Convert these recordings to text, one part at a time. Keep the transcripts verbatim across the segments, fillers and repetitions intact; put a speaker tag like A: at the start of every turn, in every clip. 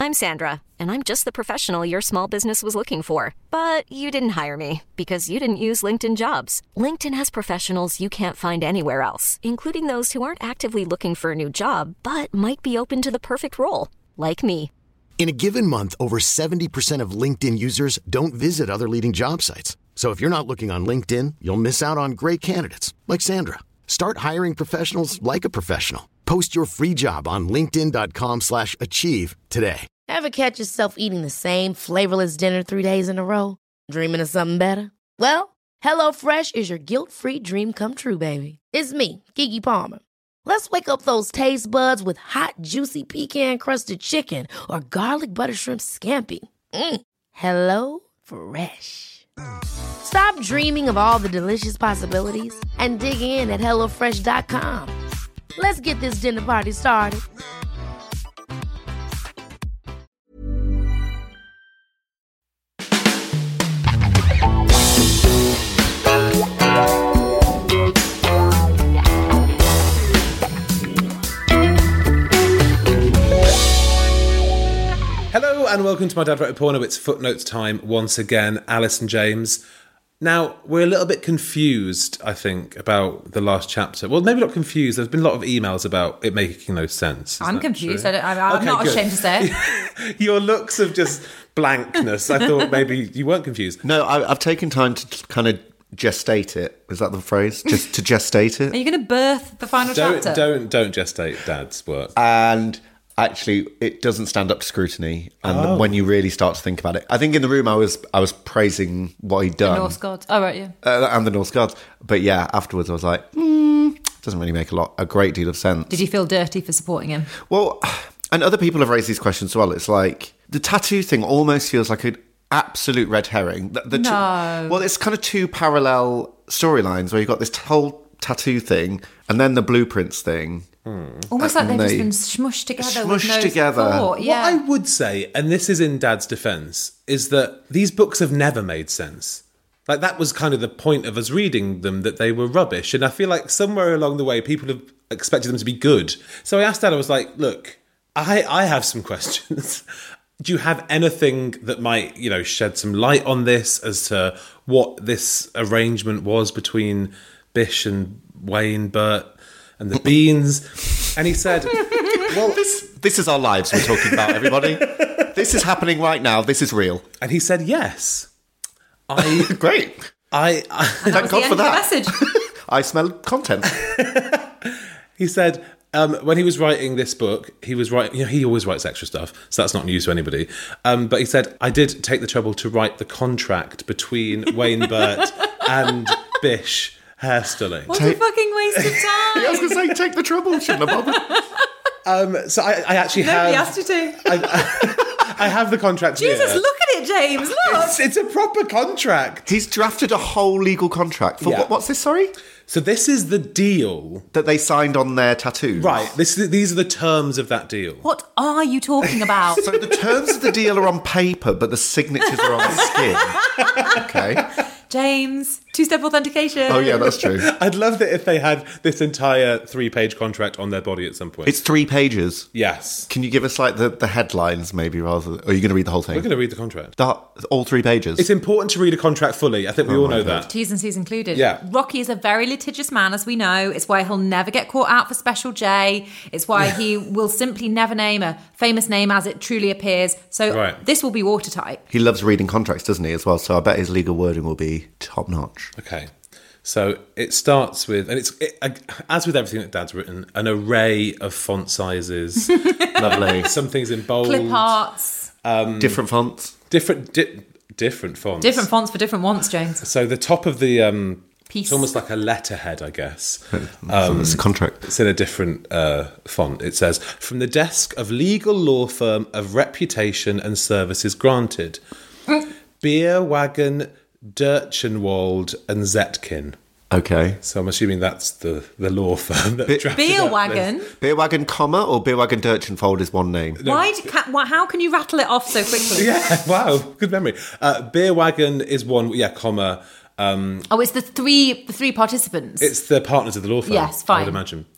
A: I'm Sandra, and I'm just the professional your small business was looking for. But you didn't hire me because you didn't use LinkedIn Jobs. LinkedIn has professionals you can't find anywhere else, including those who aren't actively looking for a new job, but might be open to the perfect role, like me.
B: In a given month, over seventy percent of LinkedIn users don't visit other leading job sites. So if you're not looking on LinkedIn, you'll miss out on great candidates like Sandra. Start hiring professionals like a professional. Post your free job on linkedin.com slash achieve today.
C: Ever catch yourself eating the same flavorless dinner three days in a row? Dreaming of something better? Well, HelloFresh is your guilt-free dream come true, baby. It's me, Keke Palmer. Let's wake up those taste buds with hot, juicy pecan-crusted chicken or garlic butter shrimp scampi. Mm. Hello Fresh. Stop dreaming of all the delicious possibilities and dig in at hello fresh dot com. Let's get this dinner party started.
D: Hello and welcome to My Dad Wrote a Porno. It's Footnotes time once again. Alice and James. Now, we're a little bit confused, I think, about the last chapter. Well, maybe not confused. There's been a lot of emails about it making no sense. Is
E: I'm confused. I don't, I'm, I'm okay, not good. ashamed to say it.
D: Your looks of just blankness. I thought maybe you weren't confused.
F: No, I, I've taken time to kind of gestate it. Is that the phrase? Just to gestate it?
E: Are you going to birth the final
D: don't,
E: chapter?
D: Don't, don't gestate Dad's work.
F: And... Actually, it doesn't stand up to scrutiny, and oh. when you really start to think about it, I think in the room I was I was praising what he'd done,
E: the Norse gods. Oh right, yeah,
F: uh, and the Norse gods. But yeah, afterwards I was like, mm, doesn't really make a lot, a great deal of sense.
E: Did you feel dirty for supporting him?
F: Well, and other people have raised these questions as well. It's like the tattoo thing almost feels like an absolute red herring. The, the
E: no,
F: two, well, it's kind of two parallel storylines where you've got this whole tattoo thing and then the blueprints thing.
D: Hmm.
E: Almost like they've they just been smushed together
F: smushed
E: with no
F: together.
E: thought. Yeah.
D: What I would say, and this is in Dad's defence, is that these books have never made sense. Like, that was kind of the point of us reading them, that they were rubbish. And I feel like somewhere along the way, people have expected them to be good. So I asked Dad, I was like, look, I, I have some questions. Do you have anything that might, you know, shed some light on this as to what this arrangement was between Bish and Wayne, Bert, and the Beans? And he said, well,
F: this this is our lives we're talking about, everybody. This is happening right now. This is real.
D: And he said, yes. I
F: Great.
D: I, I
F: Thank God for that.
E: Message.
F: I smell content.
D: He said, um, when he was writing this book, he was writing, you know, he always writes extra stuff, so that's not news to anybody. Um, but he said, I did take the trouble to write the contract between Wayne Burt and Bish Hairstyling.
E: What a fucking waste of time.
F: Yeah, I was going to say, take the trouble, shouldn't have bothered.
D: Um, so I, I actually
E: Nobody
D: have...
E: asked you to.
D: I, I, I have the contract
E: Jesus,
D: here.
E: look at it, James, look.
D: It's, it's a proper contract.
F: He's drafted a whole legal contract. For
D: Yeah.
F: what, what's this, sorry?
D: So this is the deal.
F: That they signed on their tattoos.
D: Right, this, these are the terms of that deal.
E: What are you talking about?
F: So the terms of the deal are on paper, but the signatures are on skin. Okay.
E: James, two-step authentication.
F: Oh, yeah, that's true.
D: I'd love that if they had this entire three-page contract on their body at some point.
F: It's three pages.
D: Yes.
F: Can you give us, like, the, the headlines, maybe, rather than... Or are you going to read the whole thing?
D: We're going to read the contract.
F: The, all three pages?
D: It's important to read a contract fully. I think we
F: Oh
D: all
F: my
D: know
F: God.
D: that.
E: T's and C's included.
D: Yeah.
E: Rocky is a very litigious man, as we know. It's why he'll never get caught out for Special J. It's why he will simply never name a famous name as it truly appears. So
D: Right.
E: this will be watertight.
F: He loves reading contracts, doesn't he, as well? So I bet his legal wording will be top-notch.
D: Okay. So it starts with, and it's, it, as with everything that Dad's written, an array of font sizes.
F: Lovely.
D: Some things in bold.
E: Clip arts.
D: Um,
F: different fonts.
D: Different di- different fonts.
E: Different fonts for different wants, James.
D: So the top of the... Um,
E: Piece.
D: It's almost like a letterhead, I guess.
F: Um, it's a contract.
D: It's in a different uh, font. It says, from the desk of legal law firm of reputation and services granted, Beerwagen, Derchenwald and Zetkin.
F: Okay.
D: So I'm assuming that's the, the law firm that
F: Be-
D: drafted that
E: Beerwagen.
D: list.
F: Beerwagen, comma, or Beerwagen Derchenfold is one name?
E: Why? Do, ca- why? How can you rattle it off so quickly?
D: Yeah, wow, good memory. Uh, Beerwagen is one, yeah, comma. Um,
E: oh, it's the three the three participants.
D: it's the partners of the law firm.
E: Yes, fine.
D: I would imagine.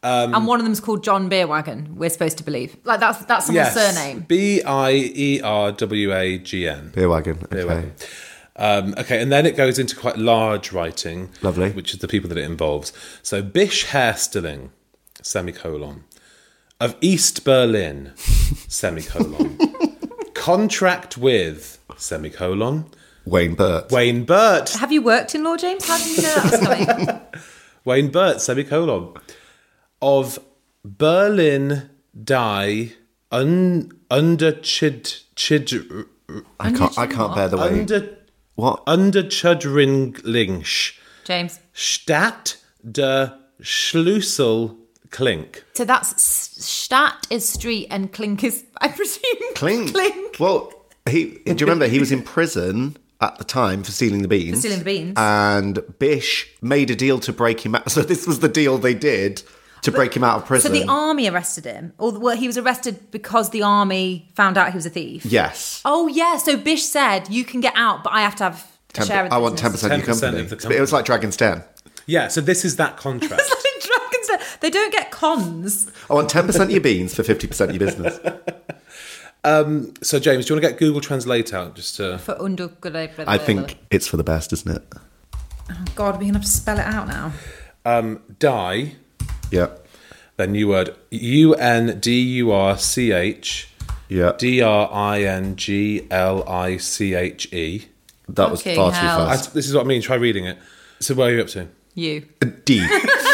E: Um, and one of them's called John Beerwagon, we're supposed to believe. Like, that's that's someone's
D: yes.
E: surname.
D: B I E R W A G N.
F: Beerwagon. Okay.
D: Beerwagon. Um, okay, and then it goes into quite large writing.
F: Lovely.
D: Which is the people that it involves. So, Bish Hairstilling, semicolon, of East Berlin, semicolon, contract with, semicolon,
F: Wayne Burt.
D: Wayne Burt.
E: Have you worked in law, James? How did you know that was coming?
D: Wayne Burt, semicolon, of Berlin die un, under chid chid
F: I can't. I can't bear the way.
D: under
F: What?
D: under Chudringlinch
E: James.
D: Stadt der Schlüssel Klink.
E: So that's Stadt is street and Klink is, I presume,
F: Clink.
E: Klink.
F: Well, he. Do you remember he was in prison at the time for stealing the beans?
E: For stealing the beans.
F: And Bish made a deal to break him out. So this was the deal they did to break him out of prison.
E: So the army arrested him, or well, he was arrested because the army found out he was a thief.
F: Yes.
E: Oh yeah. So Bish said, "You can get out, but I have to have a
F: ten,
E: share of the
F: I want ten
E: business."
F: percent of your company.
D: of the company.
F: It was like Dragon's Den.
D: Yeah, so this is that contract.
E: It's like Dragon's Den. They don't get cons.
F: I want ten percent of your beans for fifty percent of your business.
D: um, so James, do you want to get Google Translate out just to?
E: For under.
F: I think it's for the best, isn't it?
E: Oh God, we're gonna have to spell it out now.
D: Um, die.
F: Yeah.
D: Then new word U N D U R C H
F: Yeah.
D: D R I N G L I C H E.
F: That was
E: Fucking
F: far
E: hell.
F: too
D: I-
F: fast.
D: This is what I mean. Try reading it. So where are you up to?
E: You.
F: D.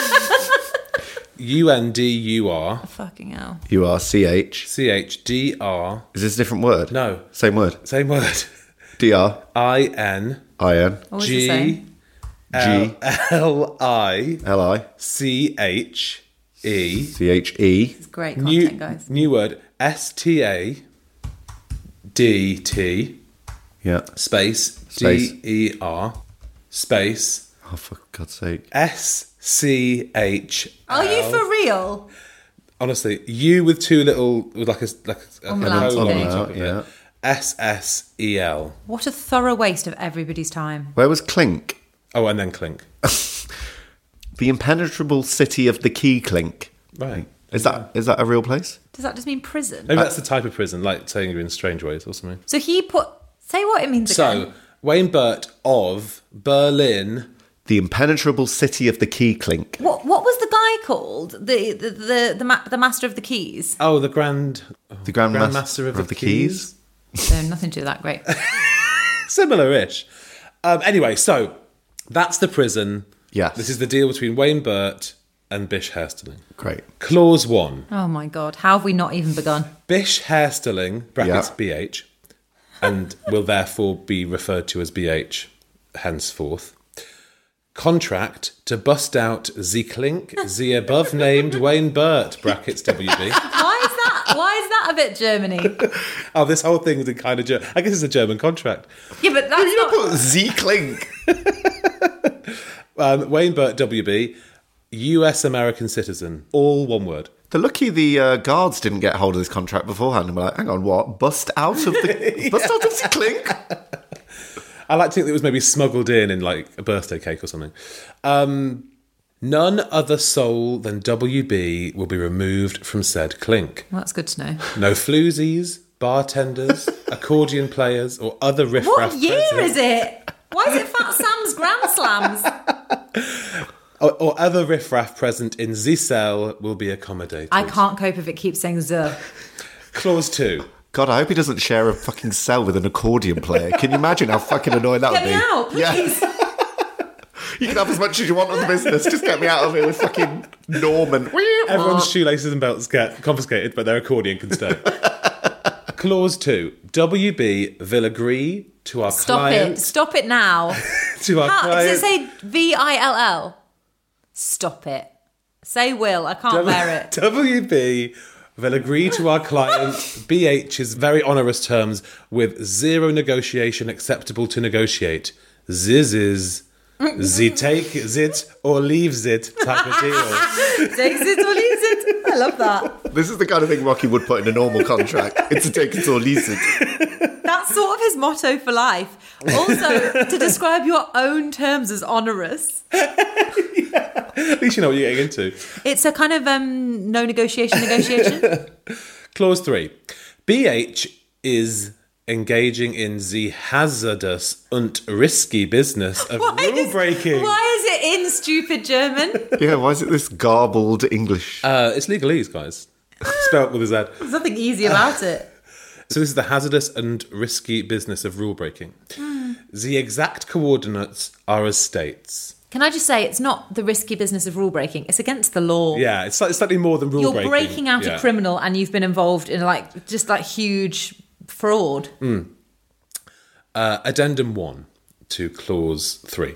D: U N D U R
E: Fucking hell.
F: U R C H.
D: C H D R.
F: Is this a different word?
D: No.
F: Same word.
D: Same word.
F: D R
D: I N
F: I N
E: What was it saying?
D: G L I
F: L I
D: C H E.
F: C H E.
E: It's great
D: New,
E: content, guys.
D: new word S T A D T
F: Yeah.
D: space
F: Space.
D: D E R space
F: Oh, for God's sake.
D: S C H.
E: Are you for real?
D: Honestly, U with two little with like a like a, a
E: Umlaut
D: colon
E: thing.
D: on top of
F: Yeah.
D: it. S S E L.
E: What a thorough waste of everybody's time.
F: Where was Clink?
D: Oh, and then clink.
F: The impenetrable city of the Key Clink.
D: Right.
F: Is that is that a real place?
E: Does that just mean prison?
D: Maybe that's the type of prison, like saying you're in strange ways or something.
E: So he put. Say what it means again.
D: So Wayne Burt of Berlin.
F: The impenetrable city of the Key Clink.
E: What what was the guy called? The the the the, ma- the master of the keys.
D: Oh, the Grand
F: The Grand,
D: Grand
F: Mas-
D: Master of,
F: of
D: the,
F: the
D: Keys.
F: Keys.
E: So nothing to do with that. Great.
D: Similar-ish. Um, anyway, so that's the prison.
F: Yes.
D: This is the deal between Wayne Burt and Bish Hairstilling.
F: Great.
D: Clause one.
E: Oh my God! How have we not even begun?
D: Bish Hairstilling, brackets
F: Yeah.
D: B H, and will therefore be referred to as B H henceforth. Contract to bust out the clink, the above named Wayne Burt, brackets W B.
E: Why is that? Why is that a bit Germany?
D: Oh, this whole thing is in kind of German. I guess it's a German contract.
E: Yeah, but that's not.
F: Put Z Clink.
D: Um, Wayne Burt, W B, U S American citizen, all one word.
F: The lucky the uh, guards didn't get hold of this contract beforehand and were like, hang on, what? Bust out of the bust out of the clink?
D: I like to think that it was maybe smuggled in in like a birthday cake or something. Um, none other soul than W B will be removed from said clink.
E: Well, that's good to know.
D: No floozies, bartenders, accordion players, or other riffraff.
E: What year
D: present-
E: is it? Why is it Fat Sam's Grand Slams?
D: Or, or other riffraff present in the cell will be accommodated.
E: I can't cope if it keeps saying Z.
D: Clause two.
F: God, I hope he doesn't share a fucking cell with an accordion player. Can you imagine how fucking annoying that
E: Get
F: would
E: me
F: be?
E: out, please.
F: Yeah. You can have as much as you want on the business. Just get me out of here with fucking Norman.
D: Everyone's shoelaces and belts get confiscated, but their accordion can stay. Clause two. W B will agree to our
E: Stop
D: client.
E: it. Stop it now.
D: To our
E: How,
D: client.
E: does it say V I L L? Stop it. Say will. I can't bear it.
D: W B will agree to our client B H's very onerous terms with zero negotiation acceptable to negotiate. This is the take it or leaves it type of deal.
E: Takes it or leaves it. I love that.
F: This is the kind of thing Rocky would put in a normal contract. It's a take it or leave it.
E: That's sort of his motto for life. Also, to describe your own terms as onerous.
D: Yeah. At least you know what you're getting into.
E: It's a kind of um, no negotiation negotiation.
D: Clause three. B H is engaging in the hazardous and risky business of
E: Why
D: rule
E: is-
D: breaking.
E: Why is it in stupid German?
F: Yeah, why is it this garbled English?
D: Uh, it's legalese, guys. Spelled with a Z.
E: There's nothing easy about it.
D: So this is the hazardous and risky business of rule breaking.
E: Mm.
D: The exact coordinates are as states.
E: Can I just say, it's not the risky business of rule breaking. It's against the law.
D: Yeah, it's slightly, slightly more than rule
E: You're
D: breaking.
E: breaking out
D: Yeah.
E: a criminal and you've been involved in like just like huge fraud.
D: Mm. Uh, addendum one to clause three.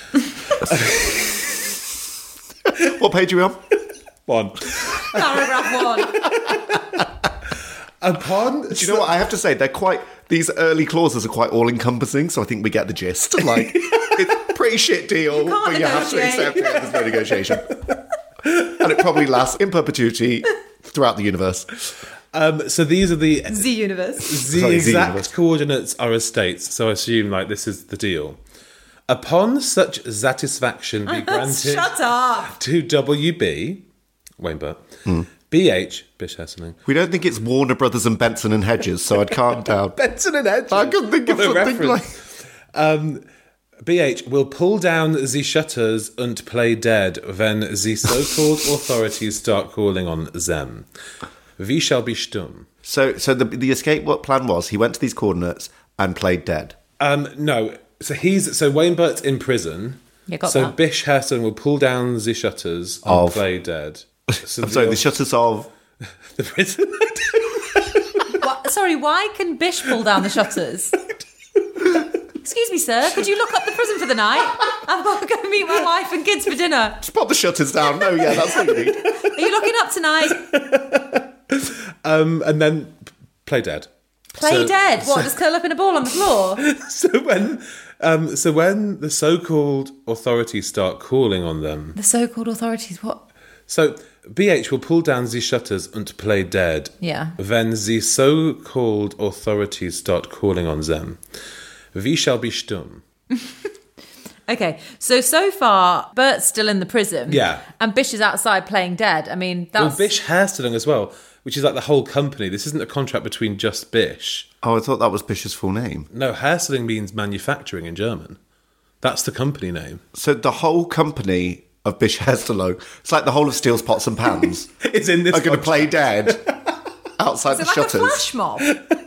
F: What page are we on?
D: One.
E: Paragraph one.
D: Upon...
F: Do you know what I have to say? They're quite. These early clauses are quite all-encompassing, so I think we get the gist. Like, it's a pretty shit deal,
E: can't
F: but you have to
E: negotiate.
F: accept it. There's no negotiation, and it probably lasts in perpetuity throughout the universe.
D: Um, so these are the...
E: Z universe.
D: The
F: Sorry, Z
D: exact
F: universe.
D: coordinates are as states, so I assume like this is the deal. Upon such satisfaction be granted
E: Shut up.
D: to W B, Wayne Burt, B H, Bish Hesseling.
F: We don't think it's Warner Brothers and Benson and Hedges, so I'd calm down.
D: Benson and Hedges.
F: I can think of
D: What a
F: something
D: reference. Um, B H will pull down the shutters and play dead when the so-called authorities start calling on them. We shall be stumm.
F: So, so the the escape what plan was? He went to these coordinates and played dead.
D: Um, no, so he's so Wayne Burt's in prison.
E: Yeah, got
D: so
E: that.
D: Bish Hesseling will pull down the shutters and
F: Of-
D: play dead. So
F: I'm sorry, the shutters of.
D: the prison.
E: What, sorry, why can Bish pull down the shutters? Excuse me, sir, could you look up the prison for the night? I've got to go meet my wife and kids for dinner.
F: Just pop the shutters down. No, yeah, that's what you need.
E: Are you looking up tonight?
D: um, and then play dead.
E: Play
D: So-
E: dead. What, just curl up in a ball on the floor?
D: So when, um, so when the so-called authorities start calling on them,
E: The so-called authorities, what?
D: so B H will pull down the shutters and play dead.
E: Yeah.
D: When the so-called authorities start calling on them, we shall be stumm.
E: Okay, so so far, Bert's still in the prison.
D: Yeah.
E: And Bish is outside playing dead. I mean, that's...
D: Well, Bish Hairstyling as well, which is like the whole company. This isn't a contract between just Bish.
F: Oh, I thought that was Bish's full name.
D: No, Hairstyling means manufacturing in German. That's the company name.
F: So the whole company of Bish Hessello, it's like the whole of Steele's Pots and Pans,
D: It's in this
F: are going to
D: contract.
F: play dead outside
E: Is
F: the
E: it like
F: shutters.
E: a flash mob?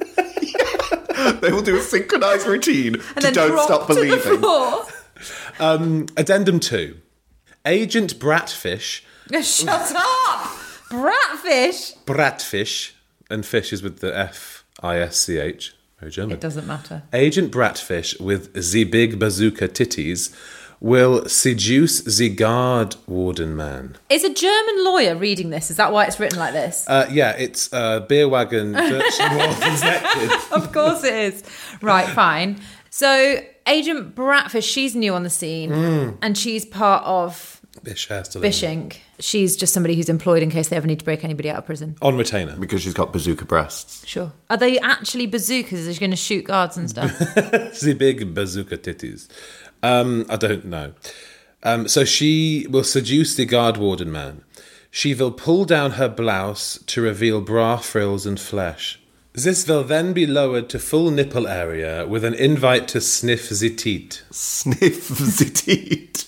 F: They will do a synchronised routine
E: And
F: to
E: then
F: Don't
E: drop
F: Stop
E: to the
F: Believing.
E: floor?
D: Um, addendum two. Agent Bratfish,
E: Shut up! Bratfish!
D: Bratfish, and fish is with the F I S C H, very German.
E: It doesn't matter.
D: Agent Bratfish with the big bazooka titties will seduce the guard warden man.
E: Is a German lawyer reading this? Is that why it's written like this?
D: Uh, yeah, it's uh, Beerwagen, Dirtschenwolfensnecked.
E: Of course it is. Right, fine. So Agent Bratfish, she's new on the scene,
D: Mm.
E: and she's part of
D: Bish Hairstyling.
E: Bish Incorporated. She's just somebody who's employed in case they ever need to break anybody out of prison.
D: On retainer.
F: Because she's got bazooka breasts.
E: Sure. Are they actually bazookas? Is she going to shoot guards and stuff?
D: The big bazooka titties. Um, I don't know. Um, so she will seduce the guard warden man. She will pull down her blouse to reveal bra frills and flesh. This will then be lowered to full nipple area with an invite to sniff the teat.
F: Sniff the teat.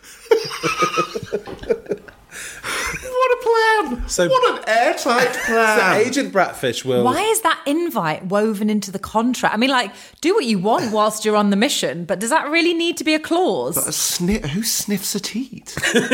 F: What a plan!
D: So-
F: what an airtight
D: So
F: plan!
D: Agent Bratfish will...
E: Why is that invite woven into the contract? I mean, like, do what you want whilst you're on the mission, but does that really need to be a clause?
F: A sni- who sniffs a teat?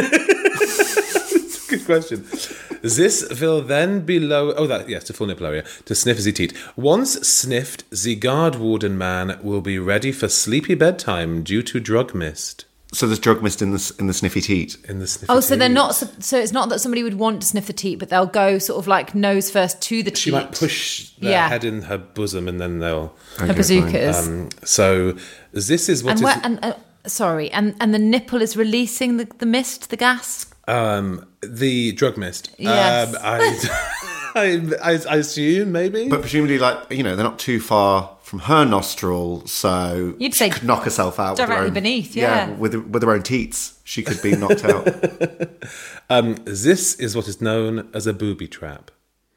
D: Good question. This will then be low. Oh, that yes, to full nipple area to sniff the teat. Once sniffed, the guard warden man will be ready for sleepy bedtime due to drug mist.
F: So there's drug mist in the, in the sniffy teat.
D: In the sniffy
E: Oh, so they're
D: teat.
E: not. So, so it's not that somebody would want to sniff the teat, but they'll go sort of like nose first to the teat.
D: She might push their
E: Yeah.
D: head in her bosom, and then they'll.
E: her bazookas.
D: Um, so this is what
E: and
D: is.
E: where, and uh, sorry, and and the nipple is releasing the, the mist, the gas.
D: Um, the drug mist.
E: Yes.
D: Um, I, I, I, I assume, maybe.
F: But presumably, like, you know, they're not too far from her nostril, so
E: You'd
F: she
E: say
F: could knock herself out. with her
E: directly
F: own,
E: beneath, yeah.
F: with, with her own teats. She could be knocked out.
D: um, this is what is known as a booby trap.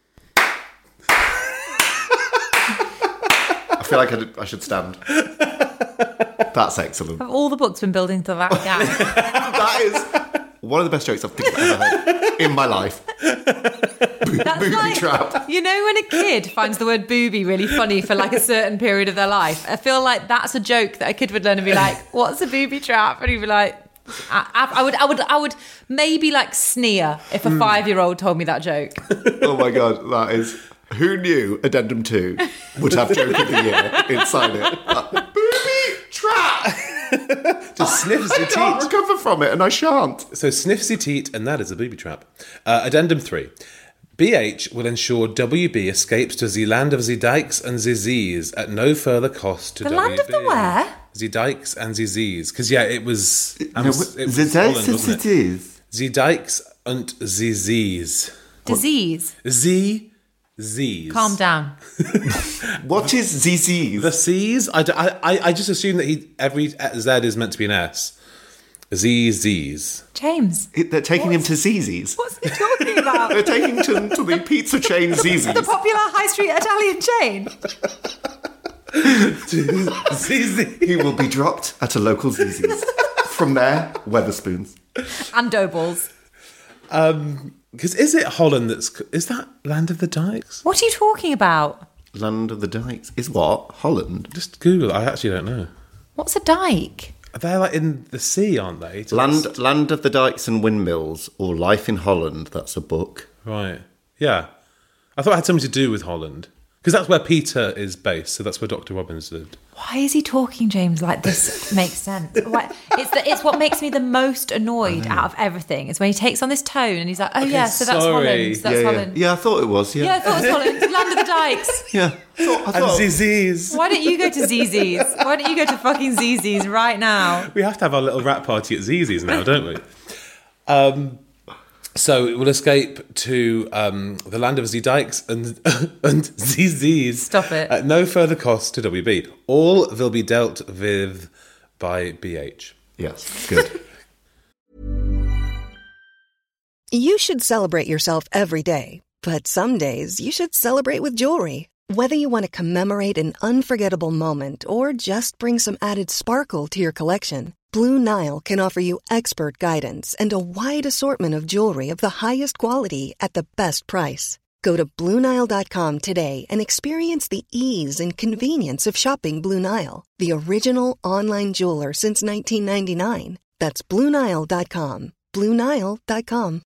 F: I feel like I, I should stand. That's excellent.
E: Have all the books been building to that gag?
F: That is one of the best jokes I've think I've ever heard in my life.
E: That's
F: Booby
E: like,
F: trap.
E: You know when a kid finds the word booby really funny for like a certain period of their life? I feel like that's a joke that a kid would learn and be like, what's a booby trap? And he'd be like, I, I, I would I would I would maybe like sneer if a five-year-old told me that joke.
F: Oh my God, that is... Who knew Addendum two would have Joke of the Year inside it? Uh, booby trap!
D: Just sniffs
F: I
D: your
F: can't
D: teat.
F: recover from it, and I shan't.
D: So sniffs your teat, and that is a booby trap. Uh, addendum three. B H will ensure W B escapes to the land of the dykes and the Z's at no further cost to
E: The
D: W B.
E: land of the where?
D: The dykes and the Z's. Because, yeah, it was... Um,
F: No,
D: it was
F: the
D: Holland,
F: dykes
D: wasn't
F: it is.
D: The dykes and the Z's.
E: Disease.
D: Z... Z's.
E: Calm down.
F: What is Z Z's?
D: The C's? I, d- I, I- I just assume that he every Z is meant to be an S. Z, Z's.
E: James.
F: It- They're taking him to Z's.
E: What's he talking about?
F: They're taking him to, to the pizza chain Z's.
E: The popular high street Italian chain.
D: Z, Z.
F: He will be dropped at a local Z's. From there, Weatherspoons.
E: And dough balls.
D: Um, because is it Holland that's... Is that Land of the Dykes?
E: What are you talking about?
F: Land of the Dykes is what? Holland?
D: Just Google it. I actually don't know.
E: What's a dyke?
D: They're like in the sea, aren't they? To
F: Land
D: just-
F: Land of the Dykes and Windmills, or Life in Holland. That's a book.
D: Right. Yeah. I thought it had something to do with Holland. Because that's where Peter is based, so that's where Doctor Robbins lived.
E: Why is he talking, James, like this makes sense? Why- It's the, it's what makes me the most annoyed out of everything. Is when he takes on this tone and he's like, oh, yeah, so that's
D: sorry.
E: Holland. So that's
F: yeah, yeah.
E: Holland.
F: yeah, I thought it was. Yeah,
E: Yeah, I thought it was Holland. Land of the Dykes.
F: yeah. I thought, I
D: And
F: thought,
D: Z Z's.
E: Why don't you go to Z Z's? Why don't you go to fucking Z Z's right now?
D: We have to have our little rap party at Z Z's now, don't we? Um, so it will escape to um, the land of Z Dykes and, and Z Z's.
E: Stop it.
D: At no further cost to W B. All will be dealt with by B H.
F: yes, good.
G: You should celebrate yourself every day, but some days you should celebrate with jewelry. Whether you want to commemorate an unforgettable moment or just bring some added sparkle to your collection, Blue Nile can offer you expert guidance and a wide assortment of jewelry of the highest quality at the best price. Go to Blue Nile dot com today and experience the ease and convenience of shopping Blue Nile, the original online jeweler since nineteen ninety-nine. That's Blue Nile dot com. Blue Nile dot com.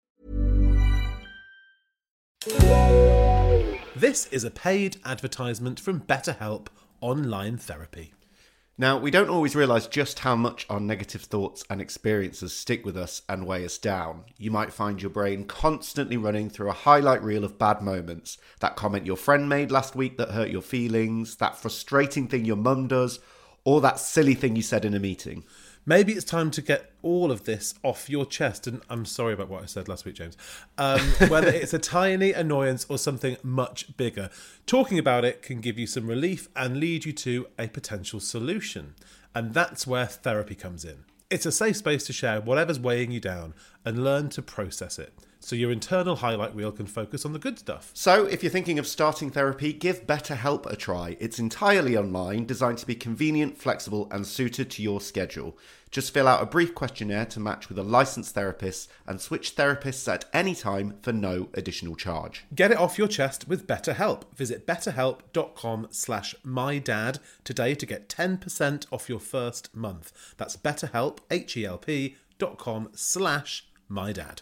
D: This is a paid advertisement from BetterHelp Online Therapy.
F: Now, we don't always realise just how much our negative thoughts and experiences stick with us and weigh us down. You might find your brain constantly running through a highlight reel of bad moments. That comment your friend made last week that hurt your feelings, that frustrating thing your mum does, or that silly thing you said in a meeting.
D: Maybe it's time to get all of this off your chest. And I'm sorry about what I said last week, James. Um, whether it's a tiny annoyance or something much bigger, talking about it can give you some relief and lead you to a potential solution. And that's where therapy comes in. It's a safe space to share whatever's weighing you down and learn to process it, so your internal highlight reel can focus on the good stuff.
F: So, if you're thinking of starting therapy, give BetterHelp a try. It's entirely online, designed to be convenient, flexible, and suited to your schedule. Just fill out a brief questionnaire to match with a licensed therapist and switch therapists at any time for no additional charge.
D: Get it off your chest with BetterHelp. Visit betterhelp.com slash mydad today to get ten percent off your first month. That's betterhelp, H-E-L-P dot com slash mydad.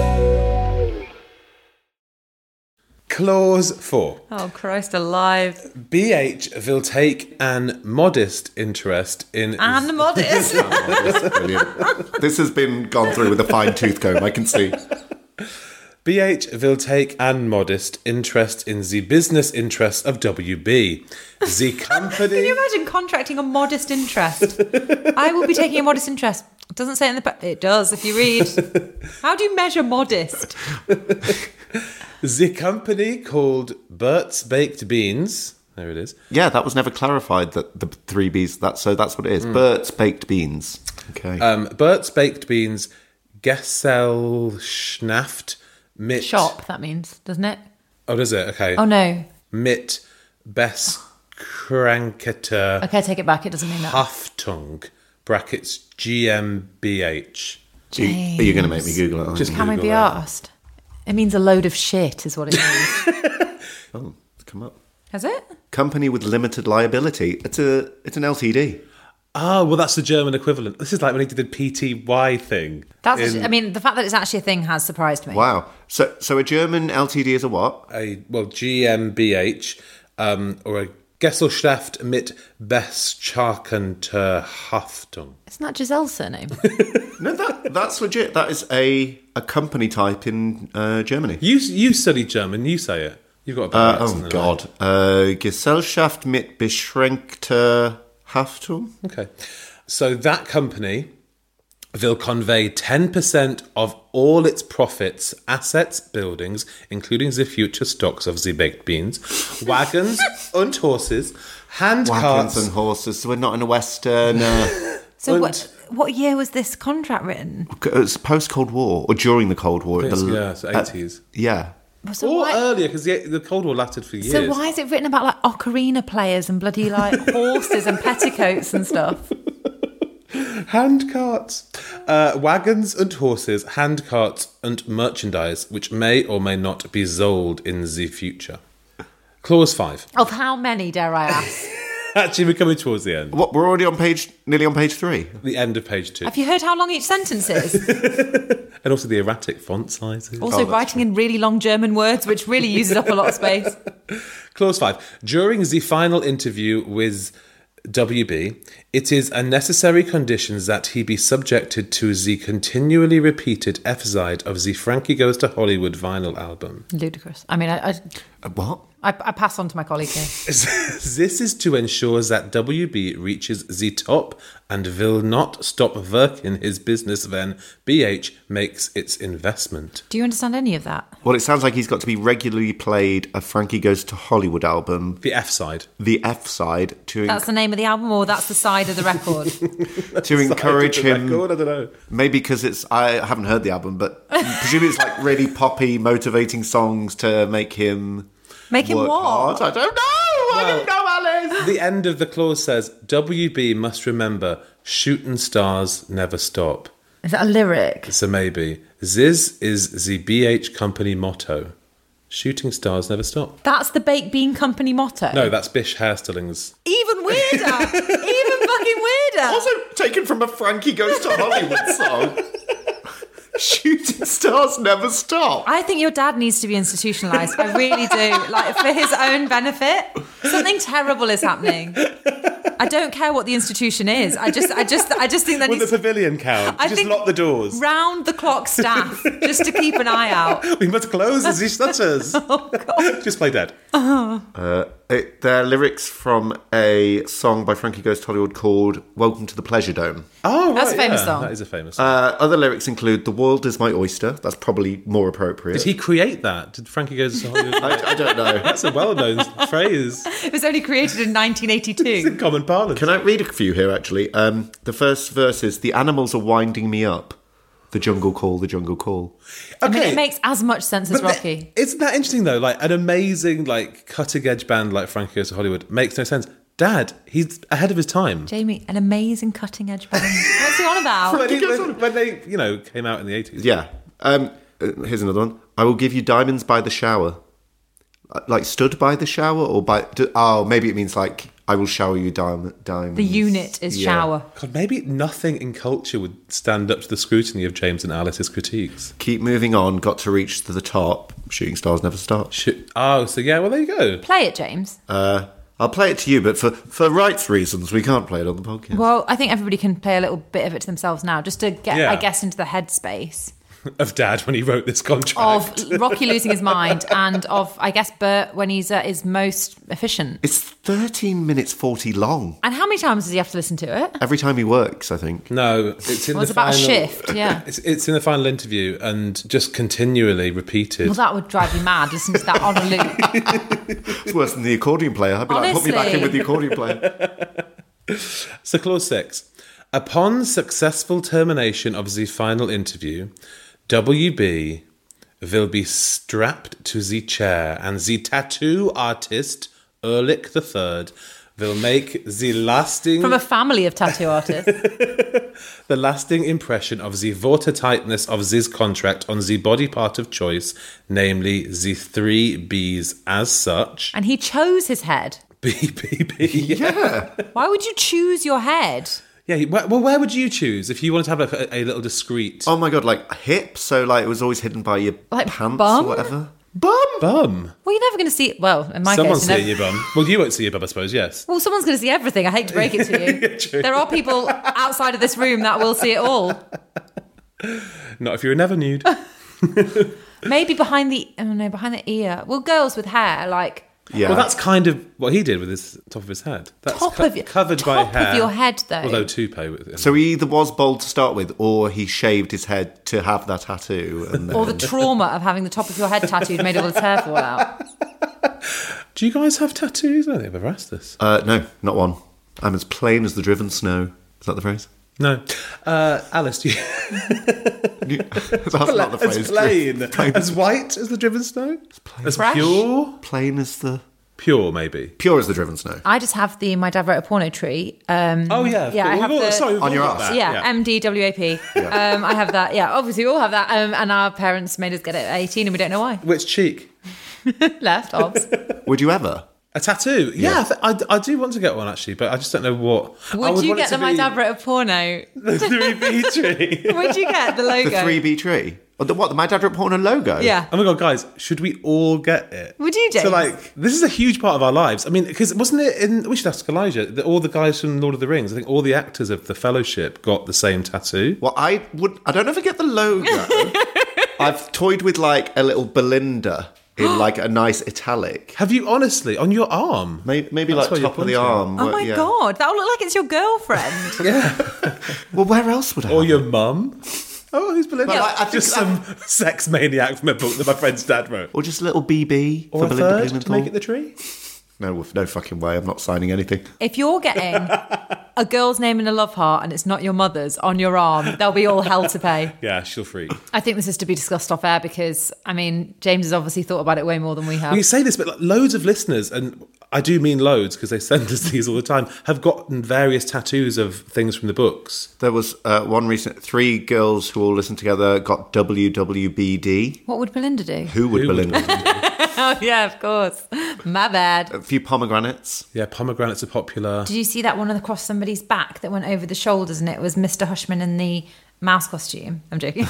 D: Clause four.
E: Oh, Christ alive.
D: B H will take an modest interest in...
E: And modest.
F: Brilliant. This has been gone through with a fine tooth comb, I can see.
D: B H will take an modest interest in the business interests of W B. The company...
E: Can you imagine contracting a modest interest? I will be taking a modest interest. It doesn't say it in the... pa- It does, if you read. How do you measure modest?
D: The company called Bert's Baked Beans. There it is.
F: Yeah, that was never clarified, that the three B's, that, so that's what it is. Mm. Bert's Baked Beans. Okay.
D: Um, Bert's Baked Beans, Gesellschaft mit...
E: Shop, that means, doesn't it?
D: Oh, does it? Okay.
E: Oh, no.
D: Mit Beskrankter...
E: Okay, take it back. It doesn't mean that.
D: Haftung, brackets G M B H.
F: You, are you going to make me Google it? aren't
D: Just
F: you?
E: Can we
D: Google
E: be
D: it.
E: asked? It means a load of shit, is what it means.
F: Oh, it's come up.
E: Has it?
F: Company with limited liability. It's a it's an L T D.
D: Oh, well, that's the German equivalent. This is like when he did the P T Y thing.
E: That's.
D: in
E: I mean, the fact that it's actually a thing has surprised me.
F: Wow. So so a German L T D is a what?
D: a, well, G M B H, um, or a Gesellschaft mit Beschaffenter Haftung.
E: Isn't that Giselle's surname?
F: No, that that's legit. That is a, a company type in uh, Germany.
D: You you studied German, you say it. You've got a
F: Uh,
D: better
F: oh
D: accent than
F: God. Uh, Gesellschaft mit beschränkter Haftung.
D: I. Okay. So that company will convey ten percent of all its profits, assets, buildings, including the future stocks of the baked beans, wagons and horses, hand
F: Wagons
D: carts.
F: and horses. So we're not in a Western. Uh,
E: So
D: And-
E: what? What year was this contract written?
F: it's post Cold War or during the Cold War.
D: It's-
F: The-
D: yeah, so
F: uh,
D: eighties.
F: yeah.
E: So
D: Or
E: why,
D: earlier, because the, the Cold War lasted for years.
E: so why is it written about like ocarina players and bloody like horses and petticoats and stuff?
D: Hand carts, uh, wagons and horses, hand carts and merchandise, which may or may not be sold in the future. Clause five.
E: Of how many, dare I ask?
D: Actually, we're coming towards the end.
F: What? We're already on page, nearly on page three.
D: The end of page two.
E: Have you heard how long each sentence is?
D: And also the erratic font sizes.
E: Also,
F: that's
E: writing in really long German words, which really uses up a lot of space.
D: Clause five. During the final interview with W B, it is a necessary condition that he be subjected to the continually repeated F-side of the Frankie Goes to Hollywood vinyl album.
E: Ludicrous. I mean, I, I,
F: Uh, what?
E: I, I pass on to my colleague here.
D: This is to ensure that W B reaches the top and will not stop working his business when B H makes its investment.
E: Do you understand any of that?
F: Well, it sounds like he's got to be regularly played a Frankie Goes to Hollywood album,
D: The F side.
F: the F side, to
E: That's the name of the album, or that's the side of the record?
F: to encourage
D: Side of the
F: him.
D: record, I don't know.
F: Maybe because it's I haven't heard the album, but presumably it's like really poppy, motivating songs to make him
E: Make him
F: work
E: what?
F: hard. I don't know. I don't know, Alice.
D: The end of the clause says, W B must remember, shooting stars never stop.
E: Is that a lyric?
D: So maybe, this is the B H company motto. Shooting stars never stop.
E: That's the Baked Bean Company motto?
D: No, that's Bish Hairstilling's.
E: Even weirder! Even fucking weirder!
F: Also taken from a Frankie Goes to Hollywood song. Shooting stars never stop.
E: I think your dad needs to be institutionalised. I really do. Like, for his own benefit. Something terrible is happening. I don't care what the institution is. I just, I just, I just think that
D: Will the
E: needs
D: pavilion count?
E: I
D: Just
E: think
D: lock the doors.
E: round the clock staff just to keep an eye out.
D: We must close the shutters.
E: Oh God!
D: Just play dead.
F: Uh, it, they're lyrics from a song by Frankie Goes to Hollywood called "Welcome to the Pleasure Dome."
D: Oh, right,
E: That's a famous
D: yeah,
E: song.
D: That is a famous song.
F: Uh, other lyrics include "The world is my oyster." That's probably more appropriate.
D: Did he create that? Did Frankie Goes to Hollywood?
F: I, I don't know.
D: That's a well-known phrase.
E: It was only created in nineteen
D: It's in
E: eighty-two.
D: common parlance.
F: Can I read a few here, actually? Um, the first verse is, "The animals are winding me up. The jungle call, the jungle call."
E: I mean, it makes as much sense as
D: But the-
E: Rocky.
D: Isn't that interesting though? Like an amazing, like cutting edge band like Frankie Goes to Hollywood makes no sense. Dad, he's ahead of his time.
E: Jamie, an amazing cutting edge band. What's he on about?
D: When, he- when- when they, you know, came out in the eighties.
F: Yeah. Um, uh, here's another one. "I will give you diamonds by the shower." Uh, Like stood by the shower or by... Do, oh, maybe it means like, "I will shower you diam- diamonds."
E: The unit is
F: Yeah.
E: shower.
D: God, maybe nothing in culture would stand up to the scrutiny of James and Alice's critiques.
F: Keep moving on, got to reach to the top. Shooting stars never stop.
D: Should, oh, so yeah, well there you go.
E: Play it, James.
F: Uh, I'll play it to you, but for, for rights reasons, we can't play it on the podcast.
E: Well, I think everybody can play a little bit of it to themselves now, just to get,
D: Yeah.
E: I guess, into the headspace.
D: of Dad when he wrote this contract.
E: Of Rocky losing his mind and of, I guess, Bert when he's at his most efficient.
F: It's thirteen minutes forty long.
E: And how many times does he have to listen to it?
F: Every time he works, I think.
D: No, it's in
E: Well,
D: the
E: it's about a
D: final,
E: shift, yeah.
D: It's, it's in the final interview and just continually repeated.
E: Well, that would drive me mad, listening to that on a loop.
F: It's worse than the accordion player. I'd be like, put me back in with the accordion player.
D: So clause six. Upon successful termination of the final interview, W B will be strapped to the chair and the tattoo artist, Ehrlich the Third, will make the lasting...
E: From a family of tattoo artists.
D: the lasting impression of the watertightness of this contract on the body part of choice, namely the three B's as such.
E: And he chose his head.
D: B, B, B. Yeah.
E: Why would you choose your head?
D: Yeah, well, where would you choose if you wanted to have like a, a little discreet...
F: Oh my God, like hip? So like it was always hidden by your
E: Like
F: pants
E: bum?
F: or whatever? Bum!
D: Bum.
E: Well, you're never going to see... Well, in my
D: Someone's
E: case... you
D: seeing your bum. Well, you won't see your bum, I suppose, yes.
E: Well, someone's going to see everything. I hate to break it to you.
D: Yeah, true.
E: There are people outside of this room that will see it all.
D: Not if you're never nude.
E: Maybe behind the... Oh, no, behind the ear. Well, girls with hair, like...
F: Yeah.
D: Well, that's kind of what he did with his top of his head. That's
E: Top
D: co-
E: of your-
D: covered
E: top
D: by hair.
E: of your head, though.
D: Although toupee. With
F: So he either was bald to start with, or he shaved his head to have that tattoo. And then...
E: Or the trauma of having the top of your head tattooed made all his hair fall out.
D: Do you guys have tattoos? I don't think I've ever asked this.
F: Uh, no, not one. I'm as plain as the driven snow. Is that the phrase?
D: No. Uh, Alice, do you...
F: That's not the phrase.
D: As plain. As white as the driven snow? As
E: Fresh?
D: pure?
F: Plain as the...
D: Pure, maybe.
F: Pure as the driven snow.
E: I just have the My Dad Wrote a Porno tree. Um,
D: Oh, yeah.
E: Yeah, I
D: We've
E: have
D: all-
E: the...
D: sorry, we've
F: On
D: all
F: your
D: got
F: arse.
D: that.
E: Yeah, M D W A P. Um, I have that. Yeah, obviously we all have that. Um, and our parents made us get it at eighteen and we don't know why.
D: Which cheek?
E: Left, obs.
F: Would you ever?
D: A tattoo? Yeah, I, th- I, I do want to get one, actually, but I just don't know what. I
E: Would you
D: want it
E: get
D: to
E: the My
D: be
E: Dad Wrote a Porno?
D: the three B tree.
E: Would you get the logo?
F: The three B tree? Or the what? The My Dad Wrote Porno logo?
E: Yeah.
D: Oh my God, guys, should we all get it?
E: Would you, James?
D: So, like, this is a huge part of our lives. I mean, because wasn't it in, we should ask Elijah, that all the guys from Lord of the Rings, I think all the actors of the Fellowship got the same tattoo.
F: Well, I would. I don't know if I get the logo. I've toyed with like a little Belinda in like a nice italic.
D: Have you honestly, on your arm?
F: Maybe, maybe
D: That's
F: like
D: what
F: top
D: you're
F: of the
D: pointing
F: arm.
E: Oh
F: Well,
E: my
F: yeah.
E: God, that would look like it's your girlfriend.
D: Yeah.
F: Well, where else would I?
D: Or
F: have
D: your
F: it?
D: mum? Oh, who's Belinda?
F: Well, I- I think
D: just some sex maniac from a book that my friend's dad wrote.
F: Or just a little B B
D: Or
F: for
D: a
F: Belinda
D: third
F: Blumenthal.
D: to make it the tree?
F: No, no fucking way. I'm not signing anything.
E: If you're getting a girl's name in a love heart and it's not your mother's on your arm, there'll be all hell to pay.
D: Yeah, she'll freak.
E: I think this is to be discussed off air because, I mean, James has obviously thought about it way more than we have.
D: Well, you say this, but like, loads of listeners, and I do mean loads because they send us these all the time, have gotten various tattoos of things from the books.
F: There was uh, one recent. Three girls who all listened together got W W B D.
E: What would Belinda do?
F: Who would
D: Who would
F: Belinda?
E: Oh, yeah, of course. My bad.
F: A few pomegranates.
D: Yeah, pomegranates are popular.
E: Did you see that one across somebody's back that went over the shoulders and it was Mister Hushman in the mouse costume? I'm joking.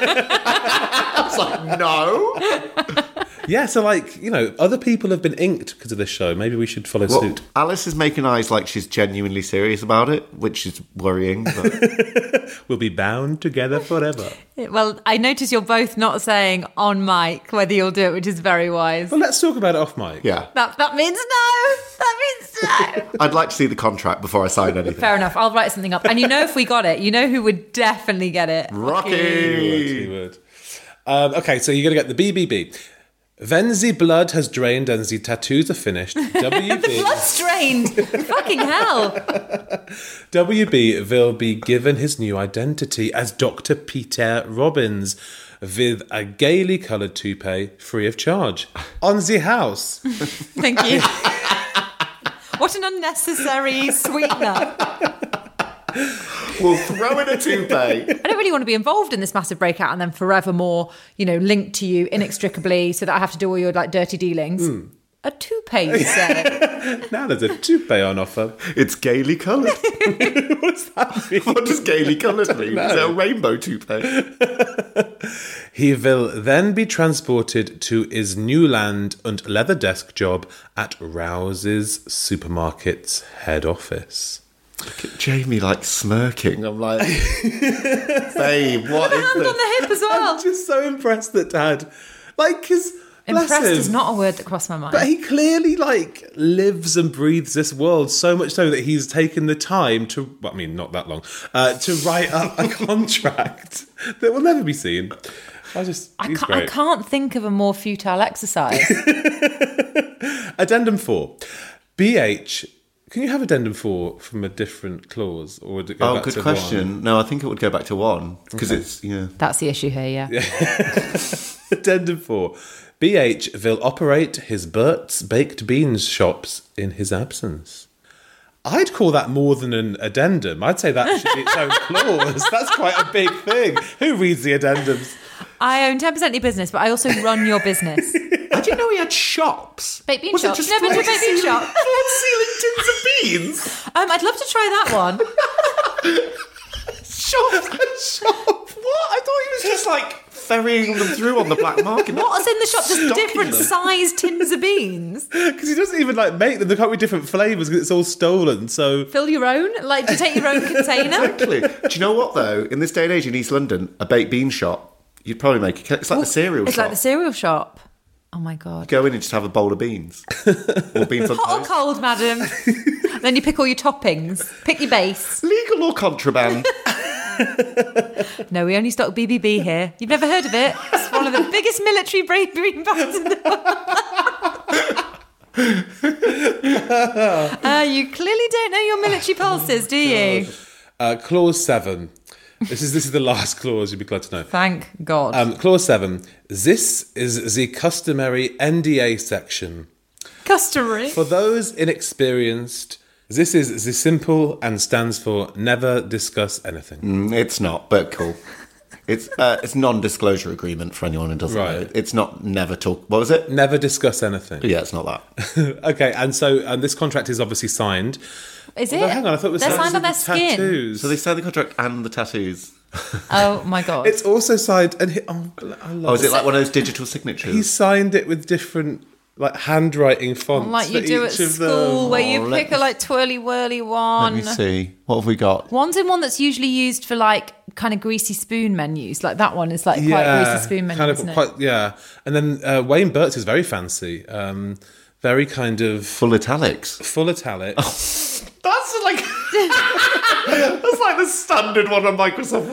F: I was like, no.
D: Yeah, so like, you know, other people have been inked because of this show. Maybe we should follow
F: Well,
D: suit.
F: Alice is making eyes like she's genuinely serious about it, which is worrying. But...
D: We'll be bound together forever.
E: Well, I notice you're both not saying on mic whether you'll do it, which is very wise.
D: Well, let's talk about it off mic.
F: yeah.
E: That, that means no. That means no.
F: I'd like to see the contract before I sign anything.
E: Fair enough. I'll write something up. And you know if we got it, you know who would definitely get it.
F: Rocky!
D: He would. Um, okay, so you're going to get the B B B. When the blood has drained and the tattoos are finished, W B...
E: The blood's drained. Fucking hell.
D: W B will be given his new identity as Doctor Peter Robbins with a gaily coloured toupee free of charge. On the house.
E: Thank you. What an unnecessary sweetener.
F: We'll throw in a toupee.
E: I don't really want to be involved in this massive breakout and then forevermore, you know, linked to you inextricably so that I have to do all your like dirty dealings.
D: Mm.
E: A toupee, you say?
D: Now there's a toupee on offer.
F: It's gaily coloured.
D: What does that mean?
F: What does gaily coloured mean? Is it a rainbow toupee?
D: He will then be transported to his new land and leather desk job at Rouse's Supermarket's head office.
F: Look at Jamie, like, smirking. I'm like, babe, what is
E: Hand
F: this?
E: on the hip as well.
D: I'm just so impressed that Dad, like, because
E: Impressed is not a word that crossed my mind.
D: But he clearly like lives and breathes this world so much so that he's taken the time to, well, I mean, not that long, uh, to write up a contract that will never be seen. I just,
E: I
D: he's
E: can't,
D: great.
E: I can't think of a more futile exercise.
D: Addendum four, B H. Can you have addendum four from a different clause, or would it go
F: Oh,
D: back
F: good
D: to
F: question.
D: one?
F: No, I think it would go back to one because
D: Okay.
F: it's yeah.
E: That's the issue here, yeah.
D: Addendum four. B H will operate his Bert's baked beans shops in his absence. I'd call that more than an addendum. I'd say that should be its own clause. That's quite a big thing. Who reads the addendums?
E: I own ten percent of your business, but I also run your business.
F: I didn't know he had shops.
E: Baked bean
F: Was
E: shops.
F: It just
E: Never been to a baked bean shop.
F: Floor-to-ceiling tins of beans.
E: Um, I'd love to try that one.
F: Shop. Shop. What? I thought he was just like ferrying them through on the black market.
E: What's in the shop? Just
F: Stocking
E: different
F: them.
E: sized tins of beans.
D: Because he doesn't even like make them. There can't be different flavours because it's all stolen. So
E: Fill your own. Like, do you take your own container?
F: Exactly. Do you know what though? In this day and age in East London, a baked bean shop, you'd probably make it. It's like the cereal
E: It's
F: shop.
E: like the cereal shop. Oh my God.
F: Go in and just have a bowl of beans. Or beans on
E: Hot or
F: toast.
E: cold, madam? Then you pick all your toppings. Pick your base.
F: Legal or contraband?
E: No, we only stock B B B here. You've never heard of it? It's one of the biggest military green brands in the world. uh, you clearly don't know your military pulses, do you?
D: uh, clause seven. This is this is the last clause. You'd be glad to know.
E: Thank God.
D: Um, clause seven. This is the customary N D A section.
E: Customary.
D: For those inexperienced, this is the simple and stands for never discuss anything.
F: Mm, it's not, but cool. It's uh, it's non-disclosure agreement for anyone who doesn't
D: Right.
F: know. It's not never talk. What was it?
D: Never discuss anything.
F: Yeah, it's not that.
D: Okay, and so um, this contract is obviously signed.
E: Is it?
D: Although, hang on, I thought it was
E: They're
D: signed
E: signed on their
D: with
E: skin.
D: tattoos.
F: So they signed the contract and the tattoos.
E: Oh my God.
D: It's also signed, and he, oh, I love
F: Oh, is it like one of those digital signatures?
D: He signed it with different like handwriting fonts,
E: like you
D: for
E: do at
D: each of
E: school,
D: them.
E: where you
F: Oh, let
E: pick
F: me-
E: a like twirly whirly one.
F: Let me see. What have we got?
E: One's in one that's usually used for like kind of greasy spoon menus. Like that one is like quite greasy spoon menu,
D: kind of
E: isn't it?
D: quite, yeah. And then uh, Wayne Burt's is very fancy, um, very kind of
F: Full italics.
D: full italic.
F: That's like that's like the standard one on Microsoft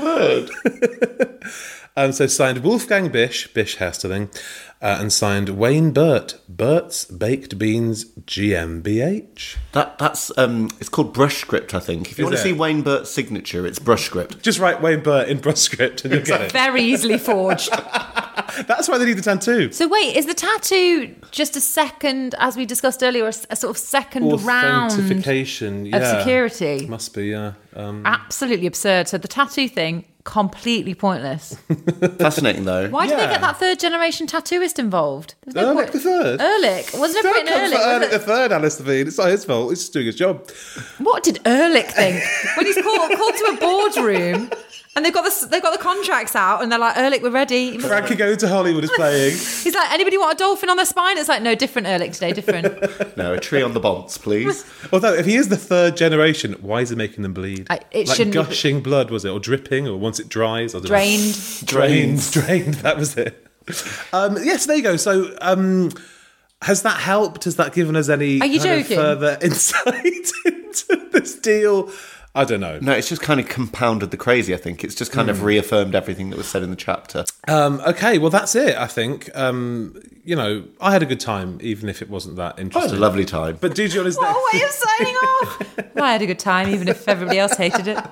F: Word.
D: Um, so signed Wolfgang Bish, Bish hairstyling, uh, and signed Wayne Burt, Burt's Baked Beans G M B H.
F: That that's um, it's called brush script, I think. If you
D: Is
F: want to
D: it?
F: see Wayne Burt's signature, it's brush script.
D: Just write Wayne Burt in brush script and you'll get it.
E: Very easily forged.
D: That's why they need the tattoo.
E: So wait, is the tattoo just a second, as we discussed earlier, a, s- a sort of second round of
D: Authentication, yeah.
E: security?
D: Must be, yeah. Um,
E: Absolutely absurd. So the tattoo thing, completely pointless.
F: Fascinating though.
E: Why did they
D: Yeah.
E: get that third generation tattooist involved? There's no
D: Ehrlich
E: point-
D: the third?
E: Ehrlich. Wasn't there a
D: Don't
E: point in
D: come for
E: Ehrlich?
D: Ehrlich
E: Was
D: the
E: it-
D: third, Alice Levine. It's not his fault. He's just doing his job.
E: What did Ehrlich think when he's called, called to a boardroom and they've got the they've got the contracts out and they're like, Ehrlich, we're ready.
D: Frankie Going to Hollywood is playing.
E: He's like, anybody want a dolphin on their spine? It's like, no, different Ehrlich today, different.
F: No, a tree on the bonds, please.
D: Although, if he is the third generation, why is he making them bleed?
E: I- it
D: like
E: shouldn't be-
D: gushing blood, was it? Or dripping? Or once it dries? I don't know.
E: Drained.
D: Drained. Drained. That was it. Um, yes, there you go. So, um, has that helped? Has that given us any
E: Are you
D: kind of
E: joking?
D: further insight into this deal? I don't know.
F: No, it's just kind of compounded the crazy, I think. It's just kind of reaffirmed everything that was said in the chapter.
D: Um, okay, well, that's it, I think. Um, you know, I had a good time, even if it wasn't that
F: I had a
D: interesting.
F: lovely time.
D: But D J on his
E: What
D: next.
E: a way of signing off. Well, I had a good time, even if everybody else hated it.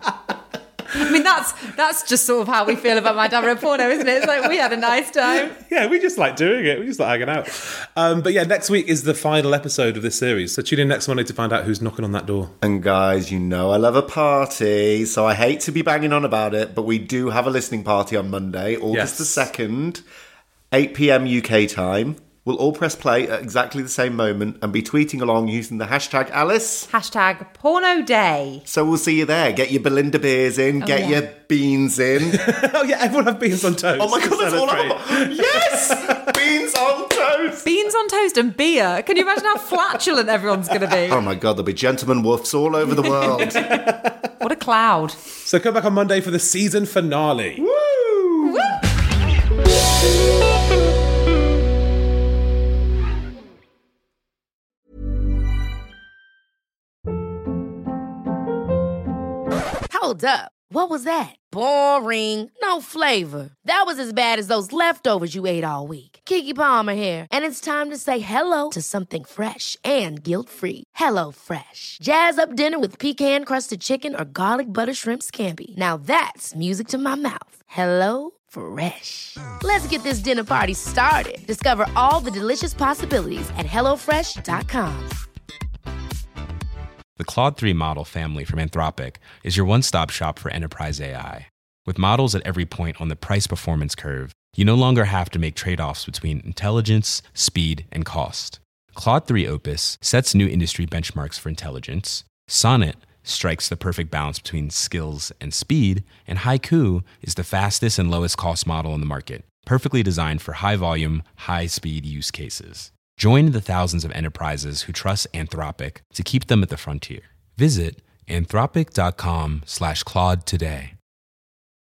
E: I mean, that's that's just sort of how we feel about My Dad Wrote Porno, isn't it? It's like, we had a nice time.
D: Yeah, we just like doing it. We just like hanging out. Um, but yeah, next week is the final episode of this series. So tune in next Monday to find out who's knocking on that door.
F: And guys, you know I love a party, so I hate to be banging on about it, but we do have a listening party on Monday, August
D: Yes.
F: the second, eight p.m. U K time. We'll all press play at exactly the same moment and be tweeting along using the hashtag Alice.
E: Hashtag porno day.
F: So we'll see you there. Get your Belinda beers in, get
E: yeah.
F: your beans in.
D: Oh yeah, everyone have beans on toast.
F: Oh my god, that's all I'm
D: Celebrate.
F: about. Yes! Beans on toast!
D: toast.
E: Beans on toast and beer. Can you imagine how flatulent everyone's going to be?
F: Oh my God, there'll be gentlemen woofs all over the world.
E: What a cloud.
D: So come back on Monday for the season finale.
F: Woo!
E: Woo!
C: Hold up. What was that? Boring. No flavor. That was as bad as those leftovers you ate all week. Keke Palmer here, and it's time to say hello to something fresh and guilt-free. Hello Fresh. Jazz up dinner with pecan-crusted chicken or garlic butter shrimp scampi. Now that's music to my mouth. Hello Fresh. Let's get this dinner party started. Discover all the delicious possibilities at hello fresh dot com.
H: The Claude three model family from Anthropic is your one-stop shop for enterprise A I. With models at every point on the price-performance curve, you no longer have to make trade-offs between intelligence, speed, and cost. Claude three Opus sets new industry benchmarks for intelligence. Sonnet strikes the perfect balance between skills and speed. And Haiku is the fastest and lowest cost model in the market, perfectly designed for high-volume, high-speed use cases. Join the thousands of enterprises who trust Anthropic to keep them at the frontier. Visit anthropic.com slash Claude today.